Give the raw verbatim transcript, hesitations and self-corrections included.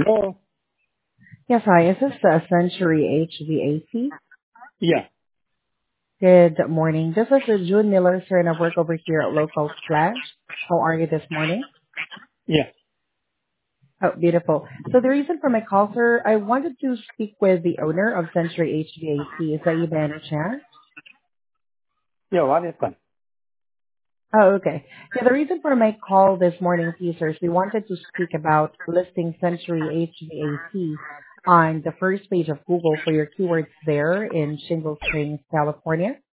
Hello? Yes, hi. Is this uh, Century H V A C? Yeah, Good morning. This is uh, June Miller, sir, and I work over here at Local Flash. How are you this morning? yeah. Oh, beautiful. So the reason for my call, sir, I wanted to speak with the owner of Century H V A C. Is that you by any chance? Yeah, what happened? Oh, okay. Yeah, the reason for my call this morning, please, sir, is we wanted to speak about listing Century H V A C on the first page of Google for your keywords there in Shingle Springs, California.